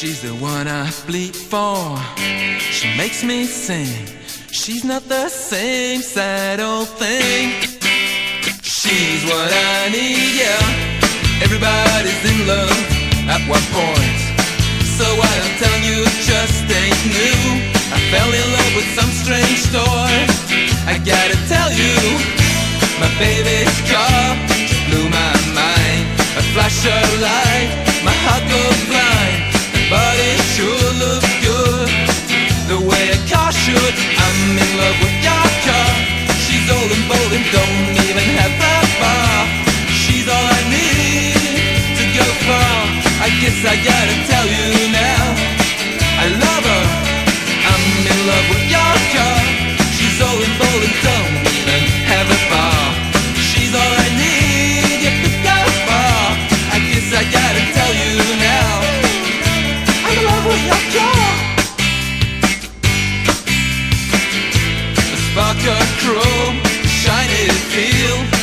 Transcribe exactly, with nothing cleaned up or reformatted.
She's the one I bleed for. She makes me sing. She's not the same sad old thing. She's what I need, yeah. Everybody's in love at one point. So what I'm telling you just ain't new. I fell in love with some strange toy. I gotta tell you, my baby's car blew my mind. A flash of light, my heart goes blind. But it sure looks good, the way a car should. I'm in love with your car. She's old and bold and don't even have that bar. She's all I need to go far. I guess I gotta tell you now, I love her. I'm in love with your car. She's old and bold and don't even have a bar. She's all I need, yeah, to go far. I guess I gotta tell you now, I'm in love with your car. A spark of chrome, shiny feel.